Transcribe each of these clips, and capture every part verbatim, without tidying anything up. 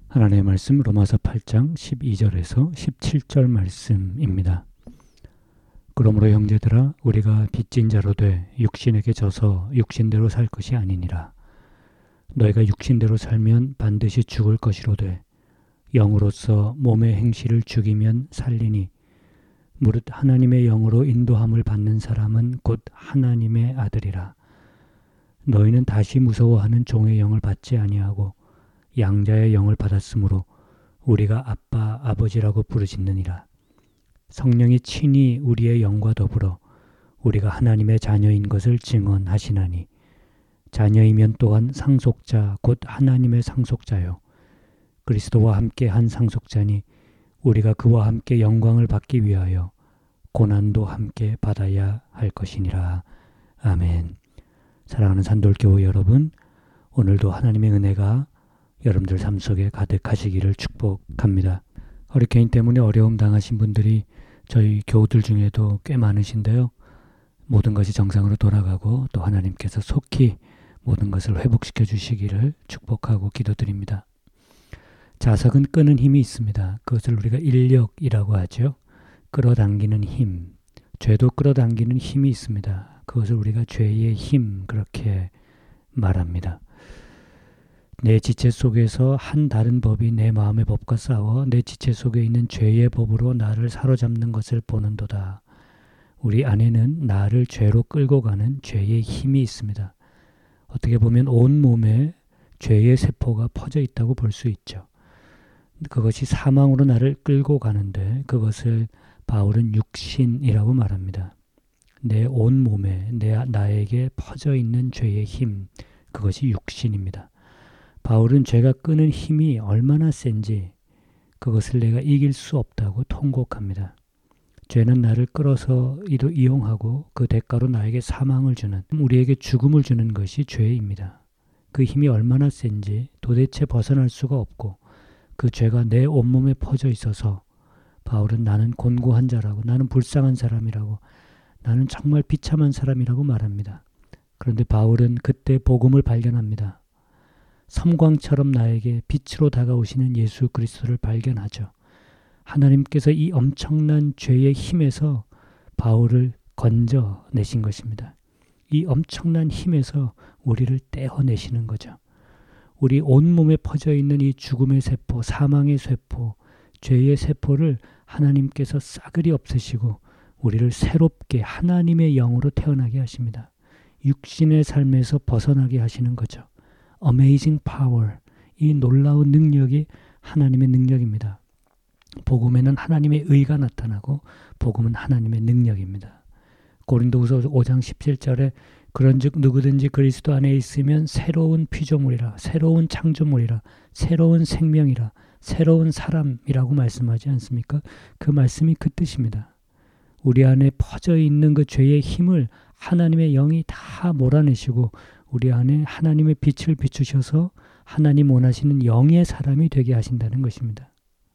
하나님의 말씀 로마서 팔 장 십이 절에서 십칠 절 말씀입니다. 그러므로 형제들아 우리가 빚진 자로 돼 육신에게 져서 육신대로 살 것이 아니니라. 너희가 육신대로 살면 반드시 죽을 것이로되 영으로서 몸의 행실을 죽이면 살리니 무릇 하나님의 영으로 인도함을 받는 사람은 곧 하나님의 아들이라. 너희는 다시 무서워하는 종의 영을 받지 아니하고 양자의 영을 받았으므로 우리가 아빠 아버지라고 부르짖느니라. 성령이 친히 우리의 영과 더불어 우리가 하나님의 자녀인 것을 증언하시나니 자녀이면 또한 상속자 곧 하나님의 상속자요 그리스도와 함께 한 상속자니 우리가 그와 함께 영광을 받기 위하여 고난도 함께 받아야 할 것이니라. 아멘. 사랑하는 산돌교회 여러분, 오늘도 하나님의 은혜가 여러분들 삶 속에 가득하시기를 축복합니다. 허리케인 때문에 어려움 당하신 분들이 저희 교우들 중에도 꽤 많으신데요. 모든 것이 정상으로 돌아가고 또 하나님께서 속히 모든 것을 회복시켜 주시기를 축복하고 기도드립니다. 자석은 끄는 힘이 있습니다. 그것을 우리가 인력이라고 하죠. 끌어당기는 힘, 죄도 끌어당기는 힘이 있습니다. 그것을 우리가 죄의 힘 그렇게 말합니다. 내 지체 속에서 한 다른 법이 내 마음의 법과 싸워 내 지체 속에 있는 죄의 법으로 나를 사로잡는 것을 보는도다. 우리 안에는 나를 죄로 끌고 가는 죄의 힘이 있습니다. 어떻게 보면 온 몸에 죄의 세포가 퍼져 있다고 볼 수 있죠. 그것이 사망으로 나를 끌고 가는데 그것을 바울은 육신이라고 말합니다. 내 온 몸에 내 나에게 퍼져 있는 죄의 힘, 그것이 육신입니다. 바울은 죄가 끄는 힘이 얼마나 센지 그것을 내가 이길 수 없다고 통곡합니다. 죄는 나를 끌어서 이용하고 그 대가로 나에게 사망을 주는, 우리에게 죽음을 주는 것이 죄입니다. 그 힘이 얼마나 센지 도대체 벗어날 수가 없고 그 죄가 내 온몸에 퍼져 있어서 바울은 나는 곤고한 자라고, 나는 불쌍한 사람이라고, 나는 정말 비참한 사람이라고 말합니다. 그런데 바울은 그때 복음을 발견합니다. 섬광처럼 나에게 빛으로 다가오시는 예수 그리스도를 발견하죠. 하나님께서 이 엄청난 죄의 힘에서 바울을 건져내신 것입니다. 이 엄청난 힘에서 우리를 떼어내시는 거죠. 우리 온몸에 퍼져 있는 이 죽음의 세포, 사망의 세포, 죄의 세포를 하나님께서 싸그리 없애시고 우리를 새롭게 하나님의 영으로 태어나게 하십니다. 육신의 삶에서 벗어나게 하시는 거죠. Amazing power, 이 놀라운 능력이 하나님의 능력입니다. 복음에는 하나님의 의가 나타나고 복음은 하나님의 능력입니다. 고린도후서 오 장 십칠 절에 그런즉 누구든지 그리스도 안에 있으면 새로운 피조물이라, 새로운 창조물이라, 새로운 생명이라, 새로운 사람이라고 말씀하지 않습니까? 그 말씀이 그 뜻입니다. 우리 안에 퍼져 있는 그 죄의 힘을 하나님의 영이 다 몰아내시고 우리 안에 하나님의 빛을 비추셔서 하나님 원하시는 영의 사람이 되게 하신다는 것입니다.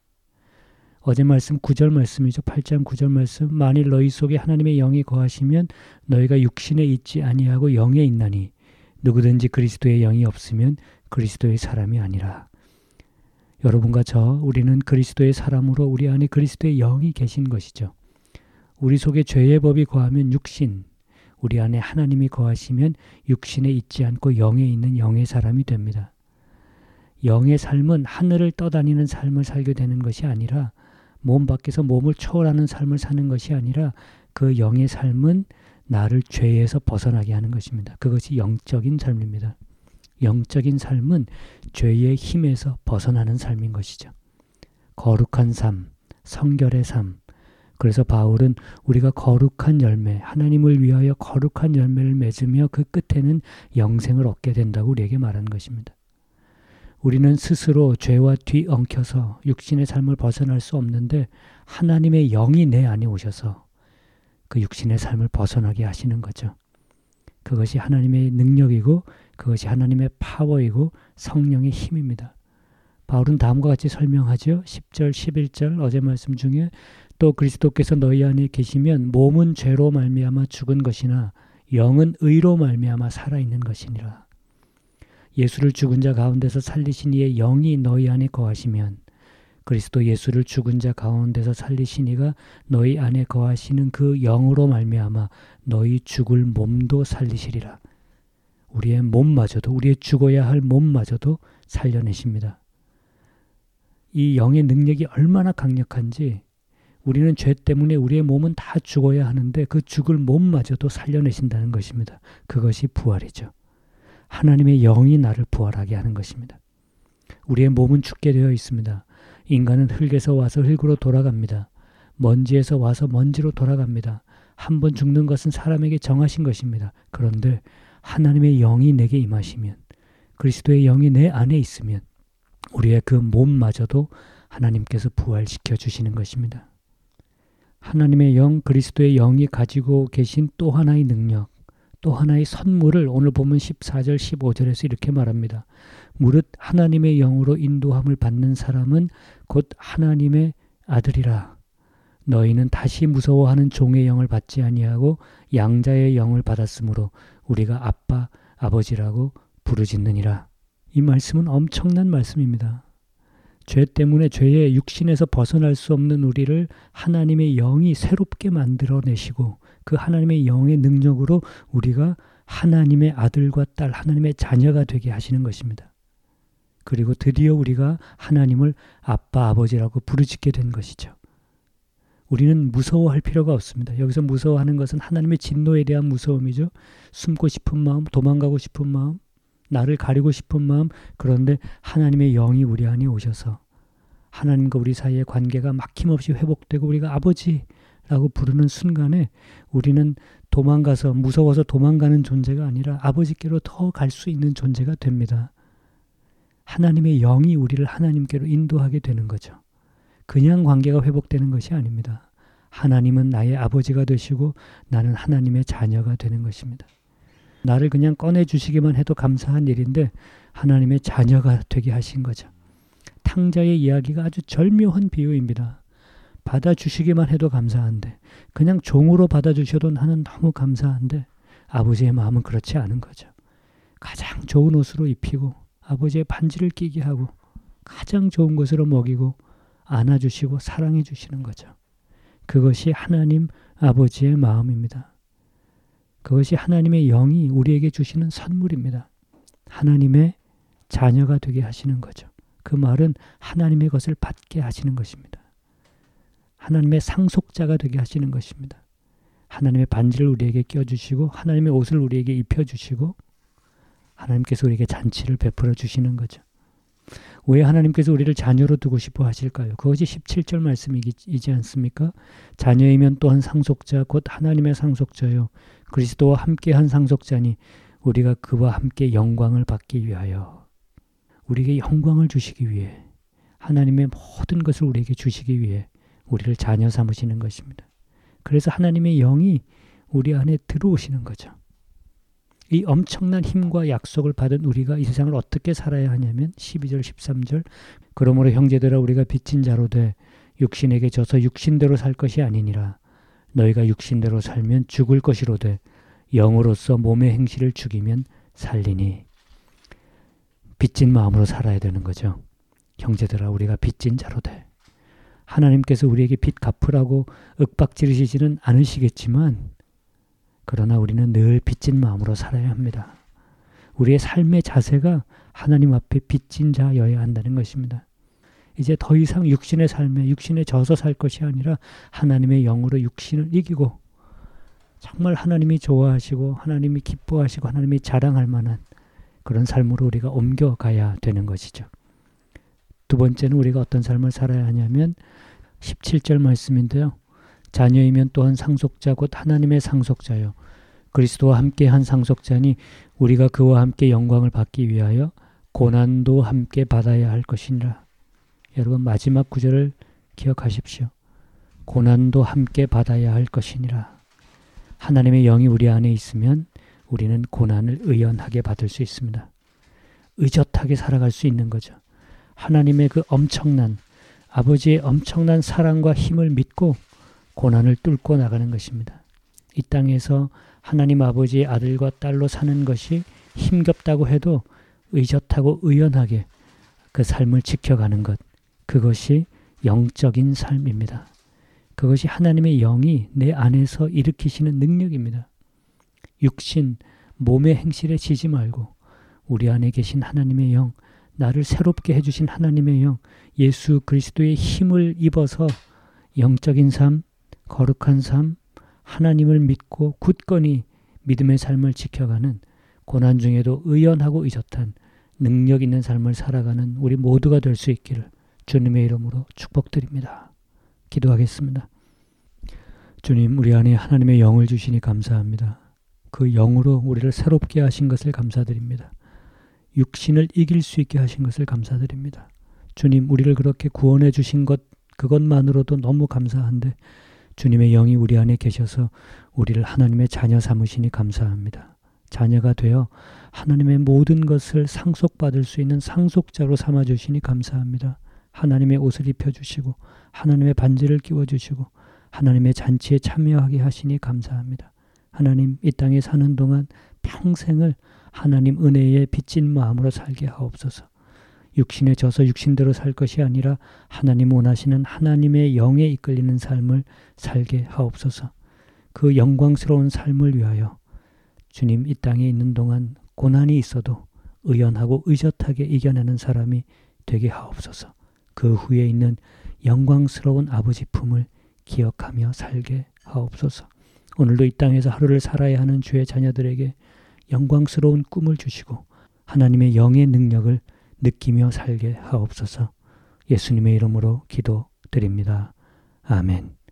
어제 말씀 구 절 말씀이죠. 팔 장 구 절 말씀. 만일 너희 속에 하나님의 영이 거하시면 너희가 육신에 있지 아니하고 영에 있나니 누구든지 그리스도의 영이 없으면 그리스도의 사람이 아니라. 여러분과 저 우리는 그리스도의 사람으로 우리 안에 그리스도의 영이 계신 것이죠. 우리 속에 죄의 법이 거하면 육신, 우리 안에 하나님이 거하시면 육신에 있지 않고 영에 있는 영의 사람이 됩니다. 영의 삶은 하늘을 떠다니는 삶을 살게 되는 것이 아니라 몸 밖에서 몸을 초월하는 삶을 사는 것이 아니라 그 영의 삶은 나를 죄에서 벗어나게 하는 것입니다. 그것이 영적인 삶입니다. 영적인 삶은 죄의 힘에서 벗어나는 삶인 것이죠. 거룩한 삶, 성결의 삶. 그래서 바울은 우리가 거룩한 열매, 하나님을 위하여 거룩한 열매를 맺으며 그 끝에는 영생을 얻게 된다고 우리에게 말하는 것입니다. 우리는 스스로 죄와 뒤엉켜서 육신의 삶을 벗어날 수 없는데 하나님의 영이 내 안에 오셔서 그 육신의 삶을 벗어나게 하시는 거죠. 그것이 하나님의 능력이고 그것이 하나님의 파워이고 성령의 힘입니다. 바울은 다음과 같이 설명하죠. 십 절, 십일 절 어제 말씀 중에 또 그리스도께서 너희 안에 계시면 몸은 죄로 말미암아 죽은 것이나 영은 의로 말미암아 살아있는 것이니라. 예수를 죽은 자 가운데서 살리신 이의 영이 너희 안에 거하시면 그리스도 예수를 죽은 자 가운데서 살리신 이가 너희 안에 거하시는 그 영으로 말미암아 너희 죽을 몸도 살리시리라. 우리의 몸마저도, 우리의 죽어야 할 몸마저도 살려내십니다. 이 영의 능력이 얼마나 강력한지, 우리는 죄 때문에 우리의 몸은 다 죽어야 하는데 그 죽을 몸마저도 살려내신다는 것입니다. 그것이 부활이죠. 하나님의 영이 나를 부활하게 하는 것입니다. 우리의 몸은 죽게 되어 있습니다. 인간은 흙에서 와서 흙으로 돌아갑니다. 먼지에서 와서 먼지로 돌아갑니다. 한 번 죽는 것은 사람에게 정하신 것입니다. 그런데 하나님의 영이 내게 임하시면, 그리스도의 영이 내 안에 있으면 우리의 그 몸마저도 하나님께서 부활시켜 주시는 것입니다. 하나님의 영, 그리스도의 영이 가지고 계신 또 하나의 능력, 또 하나의 선물을 오늘 보면 십사 절 십오 절에서 이렇게 말합니다. 무릇 하나님의 영으로 인도함을 받는 사람은 곧 하나님의 아들이라. 너희는 다시 무서워하는 종의 영을 받지 아니하고 양자의 영을 받았으므로 우리가 아빠, 아버지라고 부르짖느니라. 이 말씀은 엄청난 말씀입니다. 죄 때문에 죄의 육신에서 벗어날 수 없는 우리를 하나님의 영이 새롭게 만들어내시고 그 하나님의 영의 능력으로 우리가 하나님의 아들과 딸, 하나님의 자녀가 되게 하시는 것입니다. 그리고 드디어 우리가 하나님을 아빠, 아버지라고 부르짖게 된 것이죠. 우리는 무서워할 필요가 없습니다. 여기서 무서워하는 것은 하나님의 진노에 대한 무서움이죠. 숨고 싶은 마음, 도망가고 싶은 마음, 나를 가리고 싶은 마음. 그런데 하나님의 영이 우리 안에 오셔서 하나님과 우리 사이의 관계가 막힘없이 회복되고 우리가 아버지라고 부르는 순간에 우리는 도망가서 무서워서 도망가는 존재가 아니라 아버지께로 더 갈 수 있는 존재가 됩니다. 하나님의 영이 우리를 하나님께로 인도하게 되는 거죠. 그냥 관계가 회복되는 것이 아닙니다. 하나님은 나의 아버지가 되시고 나는 하나님의 자녀가 되는 것입니다. 나를 그냥 꺼내주시기만 해도 감사한 일인데 하나님의 자녀가 되게 하신 거죠. 탕자의 이야기가 아주 절묘한 비유입니다. 받아주시기만 해도 감사한데, 그냥 종으로 받아주셔도 나는 너무 감사한데 아버지의 마음은 그렇지 않은 거죠. 가장 좋은 옷으로 입히고 아버지의 반지를 끼게 하고 가장 좋은 것으로 먹이고 안아주시고 사랑해 주시는 거죠. 그것이 하나님 아버지의 마음입니다. 그것이 하나님의 영이 우리에게 주시는 선물입니다. 하나님의 자녀가 되게 하시는 거죠. 그 말은 하나님의 것을 받게 하시는 것입니다. 하나님의 상속자가 되게 하시는 것입니다. 하나님의 반지를 우리에게 껴주시고 하나님의 옷을 우리에게 입혀주시고 하나님께서 우리에게 잔치를 베풀어 주시는 거죠. 왜 하나님께서 우리를 자녀로 두고 싶어 하실까요? 그것이 십칠 절 말씀이지 않습니까? 자녀이면 또한 상속자 곧 하나님의 상속자요 그리스도와 함께한 상속자니 우리가 그와 함께 영광을 받기 위하여, 우리에게 영광을 주시기 위해, 하나님의 모든 것을 우리에게 주시기 위해 우리를 자녀 삼으시는 것입니다. 그래서 하나님의 영이 우리 안에 들어오시는 거죠. 이 엄청난 힘과 약속을 받은 우리가 이 세상을 어떻게 살아야 하냐면 십이 절 십삼 절 그러므로 형제들아 우리가 빚진 자로 돼 육신에게 져서 육신대로 살 것이 아니니라. 너희가 육신대로 살면 죽을 것이로되 영으로서 몸의 행실을 죽이면 살리니. 빚진 마음으로 살아야 되는 거죠. 형제들아 우리가 빚진 자로 돼. 하나님께서 우리에게 빚 갚으라고 윽박지르시지는 않으시겠지만 그러나 우리는 늘 빚진 마음으로 살아야 합니다. 우리의 삶의 자세가 하나님 앞에 빚진 자여야 한다는 것입니다. 이제 더 이상 육신의 삶에 육신에 져서 살 것이 아니라 하나님의 영으로 육신을 이기고 정말 하나님이 좋아하시고 하나님이 기뻐하시고 하나님이 자랑할 만한 그런 삶으로 우리가 옮겨가야 되는 것이죠. 두 번째는 우리가 어떤 삶을 살아야 하냐면 십칠 절 말씀인데요. 자녀이면 또한 상속자 곧 하나님의 상속자요 그리스도와 함께한 상속자니 우리가 그와 함께 영광을 받기 위하여 고난도 함께 받아야 할 것이니라. 여러분 마지막 구절을 기억하십시오. 고난도 함께 받아야 할 것이니라. 하나님의 영이 우리 안에 있으면 우리는 고난을 의연하게 받을 수 있습니다. 의젓하게 살아갈 수 있는 거죠. 하나님의 그 엄청난 아버지의 엄청난 사랑과 힘을 믿고 고난을 뚫고 나가는 것입니다. 이 땅에서 하나님 아버지의 아들과 딸로 사는 것이 힘겹다고 해도 의젓하고 의연하게 그 삶을 지켜가는 것, 그것이 영적인 삶입니다. 그것이 하나님의 영이 내 안에서 일으키시는 능력입니다. 육신, 몸의 행실에 지지 말고 우리 안에 계신 하나님의 영, 나를 새롭게 해주신 하나님의 영, 예수 그리스도의 힘을 입어서 영적인 삶, 거룩한 삶, 하나님을 믿고 굳건히 믿음의 삶을 지켜가는, 고난 중에도 의연하고 의젓한 능력 있는 삶을 살아가는 우리 모두가 될 수 있기를 주님의 이름으로 축복드립니다. 기도하겠습니다. 주님, 우리 안에 하나님의 영을 주시니 감사합니다. 그 영으로 우리를 새롭게 하신 것을 감사드립니다. 육신을 이길 수 있게 하신 것을 감사드립니다. 주님, 우리를 그렇게 구원해 주신 것, 그것만으로도 너무 감사한데 주님의 영이 우리 안에 계셔서 우리를 하나님의 자녀 삼으시니 감사합니다. 자녀가 되어 하나님의 모든 것을 상속받을 수 있는 상속자로 삼아주시니 감사합니다. 하나님의 옷을 입혀주시고 하나님의 반지를 끼워주시고 하나님의 잔치에 참여하게 하시니 감사합니다. 하나님, 이 땅에 사는 동안 평생을 하나님 은혜에 빚진 마음으로 살게 하옵소서. 육신에 져서 육신대로 살 것이 아니라 하나님 원하시는 하나님의 영에 이끌리는 삶을 살게 하옵소서. 그 영광스러운 삶을 위하여 주님, 이 땅에 있는 동안 고난이 있어도 의연하고 의젓하게 이겨내는 사람이 되게 하옵소서. 그 후에 있는 영광스러운 아버지 품을 기억하며 살게 하옵소서. 오늘도 이 땅에서 하루를 살아야 하는 주의 자녀들에게 영광스러운 꿈을 주시고 하나님의 영의 능력을 느끼며 살게 하옵소서. 예수님의 이름으로 기도드립니다. 아멘.